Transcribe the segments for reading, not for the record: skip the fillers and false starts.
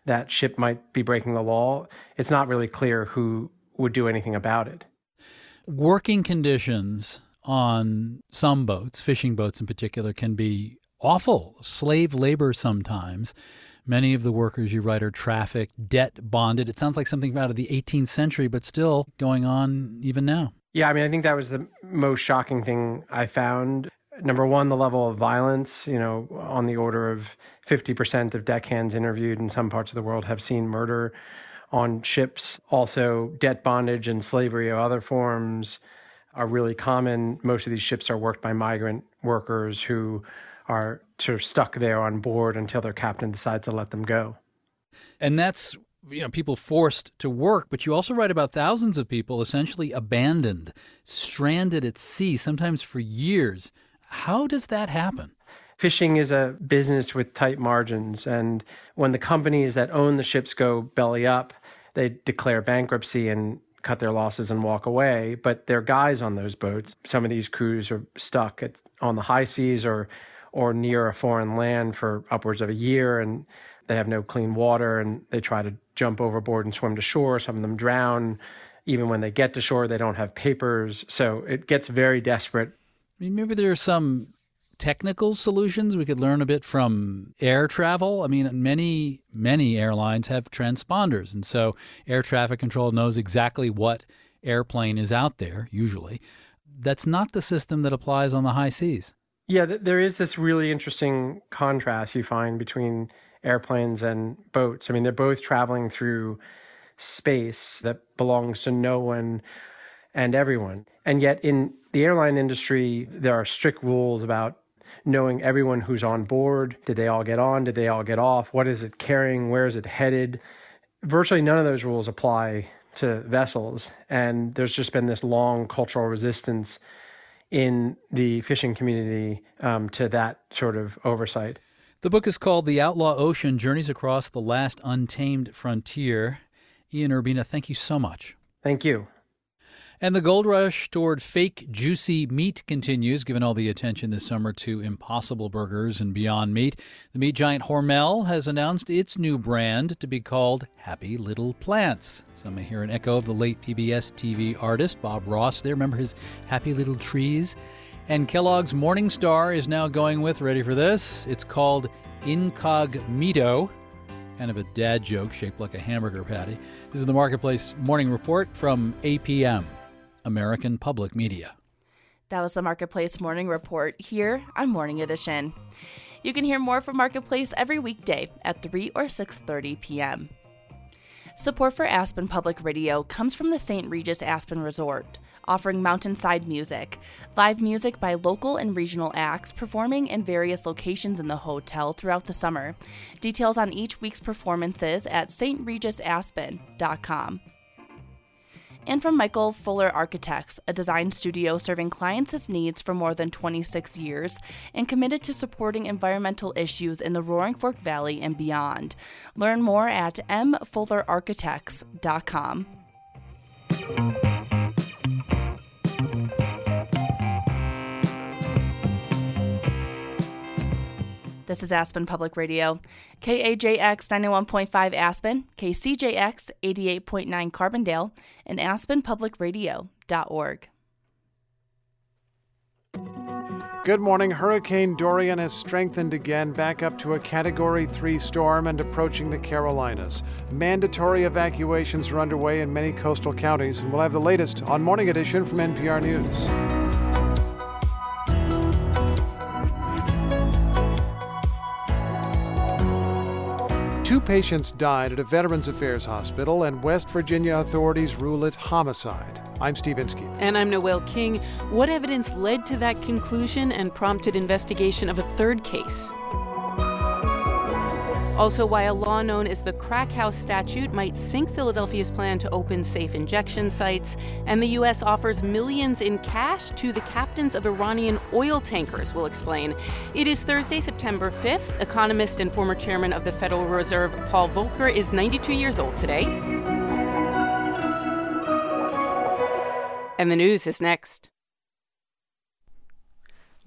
that ship might be breaking the law, it's not really clear who would do anything about it. Working conditions on some boats, fishing boats in particular, can be awful. Slave labor sometimes. Many of the workers you write are trafficked, debt bonded. It sounds like something out of the 18th century, but still going on even now. Yeah, I think that was the most shocking thing I found. Number one, the level of violence, on the order of 50% of deckhands interviewed in some parts of the world have seen murder on ships. Also, debt bondage and slavery of other forms are really common. Most of these ships are worked by migrant workers who are sort of stuck there on board until their captain decides to let them go. And that's, people forced to work, but you also write about thousands of people essentially abandoned, stranded at sea, sometimes for years. How does that happen? Fishing is a business with tight margins, and when the companies that own the ships go belly up, they declare bankruptcy and cut their losses and walk away. But they're guys on those boats. Some of these crews are stuck on the high seas or near a foreign land for upwards of a year, and they have no clean water, and they try to jump overboard and swim to shore. Some of them drown. Even when they get to shore, they don't have papers. So it gets very desperate. Maybe there are some technical solutions we could learn a bit from air travel. Many airlines have transponders, and so air traffic control knows exactly what airplane is out there, usually. That's not the system that applies on the high seas. Yeah, there is this really interesting contrast you find between airplanes and boats. They're both traveling through space that belongs to no one and everyone. And yet in the airline industry, there are strict rules about knowing everyone who's on board. Did they all get on? Did they all get off? What is it carrying? Where is it headed? Virtually none of those rules apply to vessels. And there's just been this long cultural resistance in the fishing community to that sort of oversight. The book is called The Outlaw Ocean, Journeys Across the Last Untamed Frontier. Ian Urbina, thank you so much. Thank you. And the gold rush toward fake, juicy meat continues, given all the attention this summer to Impossible Burgers and Beyond Meat. The meat giant Hormel has announced its new brand to be called Happy Little Plants. Some may hear an echo of the late PBS TV artist Bob Ross there. Remember his Happy Little Trees? And Kellogg's Morning Star is now going with, ready for this, it's called Incognito. Kind of a dad joke shaped like a hamburger patty. This is the Marketplace Morning Report from APM. American Public Media. That was the Marketplace Morning Report here on Morning Edition. You can hear more from Marketplace every weekday at 3 or 6:30 p.m. Support for Aspen Public Radio comes from the St. Regis Aspen Resort, offering mountainside music, live music by local and regional acts performing in various locations in the hotel throughout the summer. Details on each week's performances at stregisaspen.com. And from Michael Fuller Architects, a design studio serving clients' needs for more than 26 years and committed to supporting environmental issues in the Roaring Fork Valley and beyond. Learn more at mfullerarchitects.com. This is Aspen Public Radio, KAJX 91.5 Aspen, KCJX 88.9 Carbondale, and aspenpublicradio.org. Good morning. Hurricane Dorian has strengthened again, back up to a Category 3 storm and approaching the Carolinas. Mandatory evacuations are underway in many coastal counties, and we'll have the latest on Morning Edition from NPR News. Two patients died at a Veterans Affairs hospital, and West Virginia authorities rule it homicide. I'm Steve Inskeep. And I'm Noelle King. What evidence led to that conclusion and prompted investigation of a third case? Also, why a law known as the Crack House Statute might sink Philadelphia's plan to open safe injection sites, and the U.S. offers millions in cash to the captains of Iranian oil tankers. We'll explain. It is Thursday, September 5th. Economist and former chairman of the Federal Reserve, Paul Volcker, is 92 years old today. And the news is next.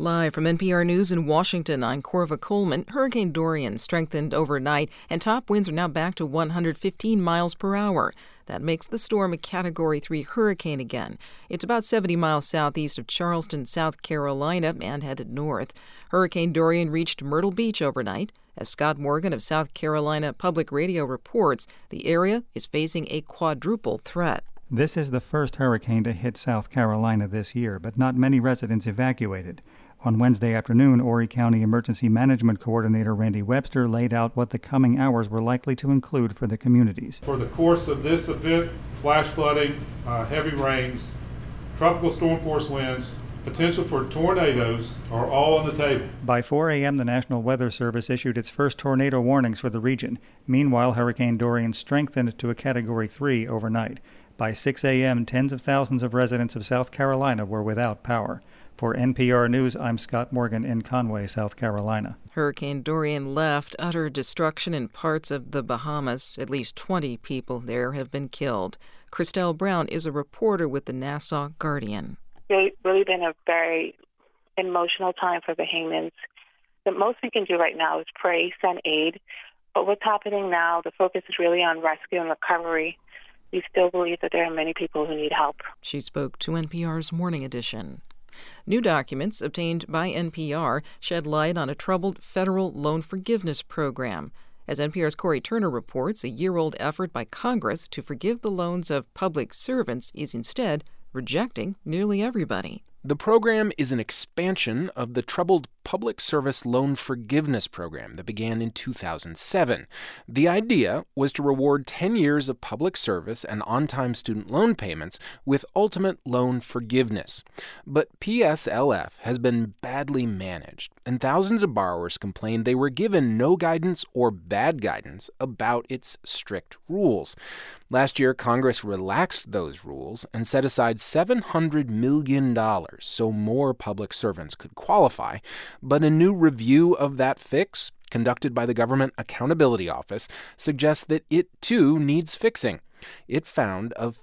Live from NPR News in Washington, I'm Corva Coleman. Hurricane Dorian strengthened overnight, and top winds are now back to 115 miles per hour. That makes the storm a Category 3 hurricane again. It's about 70 miles southeast of Charleston, South Carolina, and headed north. Hurricane Dorian reached Myrtle Beach overnight. As Scott Morgan of South Carolina Public Radio reports, the area is facing a quadruple threat. This is the first hurricane to hit South Carolina this year, but not many residents evacuated. On Wednesday afternoon, Horry County Emergency Management Coordinator Randy Webster laid out what the coming hours were likely to include for the communities. For the course of this event, flash flooding, heavy rains, tropical storm force winds, potential for tornadoes are all on the table. By 4 a.m., the National Weather Service issued its first tornado warnings for the region. Meanwhile, Hurricane Dorian strengthened to a Category 3 overnight. By 6 a.m., tens of thousands of residents of South Carolina were without power. For NPR News, I'm Scott Morgan in Conway, South Carolina. Hurricane Dorian left utter destruction in parts of the Bahamas. At least 20 people there have been killed. Christelle Brown is a reporter with the Nassau Guardian. It's really been a very emotional time for Bahamians. The most we can do right now is pray, send aid. But what's happening now, the focus is really on rescue and recovery. We still believe that there are many people who need help. She spoke to NPR's Morning Edition. New documents obtained by NPR shed light on a troubled federal loan forgiveness program. As NPR's Corey Turner reports, a year-old effort by Congress to forgive the loans of public servants is instead rejecting nearly everybody. The program is an expansion of the troubled Public Service Loan Forgiveness Program that began in 2007. The idea was to reward 10 years of public service and on-time student loan payments with ultimate loan forgiveness. But PSLF has been badly managed, and thousands of borrowers complained they were given no guidance or bad guidance about its strict rules. Last year, Congress relaxed those rules and set aside $700 million so more public servants could qualify. But a new review of that fix, conducted by the Government Accountability Office, suggests that it, too, needs fixing. It found of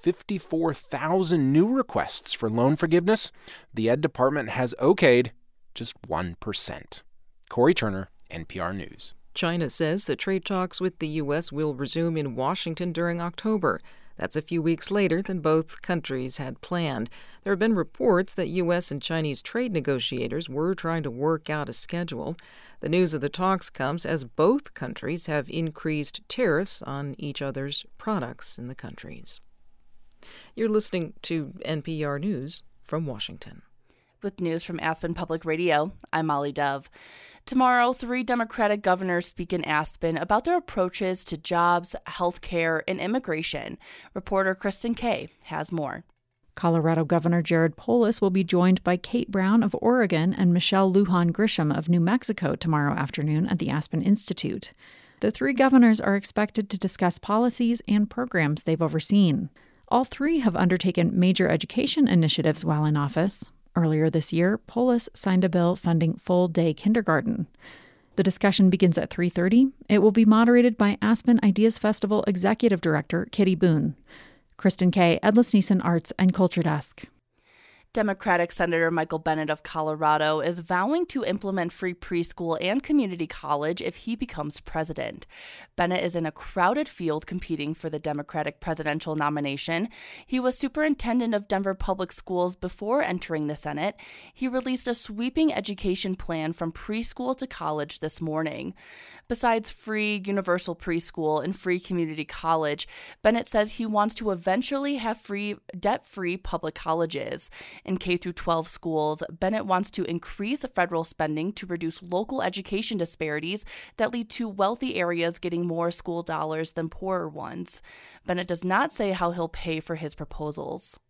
54,000 new requests for loan forgiveness, the Ed Department has okayed just 1%. Corey Turner, NPR News. China says that trade talks with the U.S. will resume in Washington during October. That's a few weeks later than both countries had planned. There have been reports that U.S. and Chinese trade negotiators were trying to work out a schedule. The news of the talks comes as both countries have increased tariffs on each other's products in the countries. You're listening to NPR News from Washington. With news from Aspen Public Radio, I'm Molly Dove. Tomorrow, 3 Democratic governors speak in Aspen about their approaches to jobs, health care, and immigration. Reporter Kristen Kay has more. Colorado Governor Jared Polis will be joined by Kate Brown of Oregon and Michelle Lujan Grisham of New Mexico tomorrow afternoon at the Aspen Institute. The 3 governors are expected to discuss policies and programs they've overseen. All 3 have undertaken major education initiatives while in office. Earlier this year, Polis signed a bill funding full-day kindergarten. The discussion begins at 3:30. It will be moderated by Aspen Ideas Festival Executive Director Kitty Boone. Kristen Kay, Edlis Neeson Arts and Culture Desk. Democratic Senator Michael Bennet of Colorado is vowing to implement free preschool and community college if he becomes president. Bennet is in a crowded field competing for the Democratic presidential nomination. He was superintendent of Denver Public Schools before entering the Senate. He released a sweeping education plan from preschool to college this morning. Besides free universal preschool and free community college, Bennet says he wants to eventually have free, debt-free public colleges. In K-12 schools, Bennet wants to increase federal spending to reduce local education disparities that lead to wealthy areas getting more school dollars than poorer ones. Bennet does not say how he'll pay for his proposals.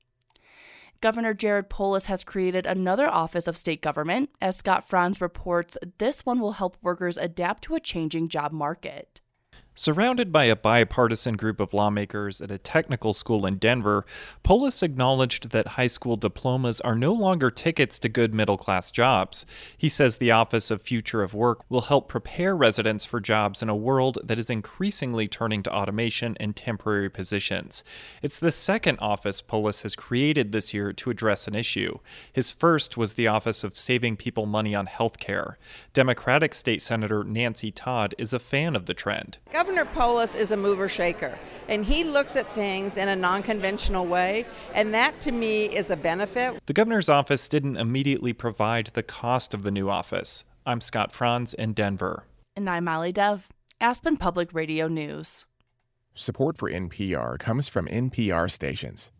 Governor Jared Polis has created another office of state government. As Scott Franz reports, this one will help workers adapt to a changing job market. Surrounded by a bipartisan group of lawmakers at a technical school in Denver, Polis acknowledged that high school diplomas are no longer tickets to good middle-class jobs. He says the Office of Future of Work will help prepare residents for jobs in a world that is increasingly turning to automation and temporary positions. It's the second office Polis has created this year to address an issue. His first was the Office of Saving People Money on Health Care. Democratic State Senator Nancy Todd is a fan of the trend. Governor Polis is a mover-shaker, and he looks at things in a non-conventional way, and that to me is a benefit. The governor's office didn't immediately provide the cost of the new office. I'm Scott Franz in Denver. And I'm Molly Dove, Aspen Public Radio News. Support for NPR comes from NPR stations.